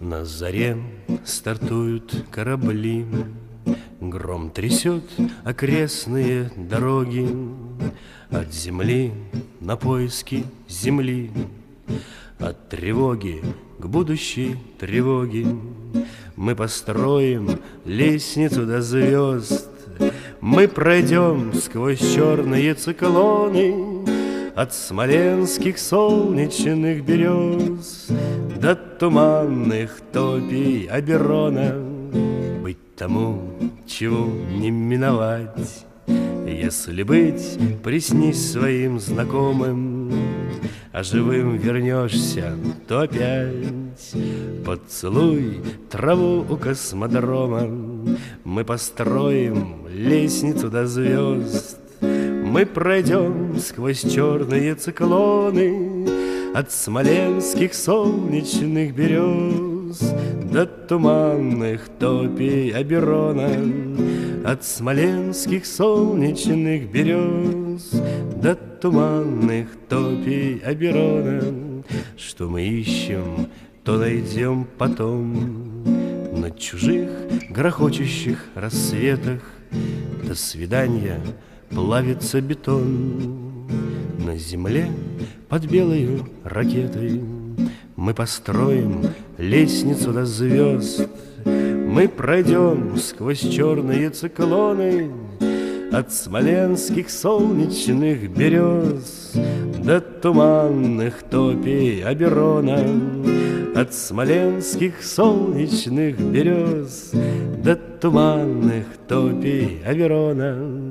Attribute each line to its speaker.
Speaker 1: На заре стартуют корабли, гром трясет окрестные дороги. От земли на поиски земли, от тревоги к будущей тревоге. Мы построим лестницу до звезд, мы пройдем сквозь черные циклоны, от смоленских солнечных берез до туманных топий Оберона. Быть тому, чего не миновать, если быть, приснись своим знакомым, а живым вернешься, то опять поцелуй траву у космодрома. Мы построим лестницу до звезд, мы пройдем сквозь черные циклоны, от смоленских солнечных берез до туманных топий Оберона. От смоленских солнечных берез до туманных топий Оберона. Что мы ищем, то найдем потом, на чужих грохочущих рассветах. До свидания, плавится бетон. На земле под белою ракетой мы построим лестницу до звезд, мы пройдем сквозь черные циклоны, от смоленских солнечных берез до туманных топий Оберона. От смоленских солнечных берез до туманных топий Оберона.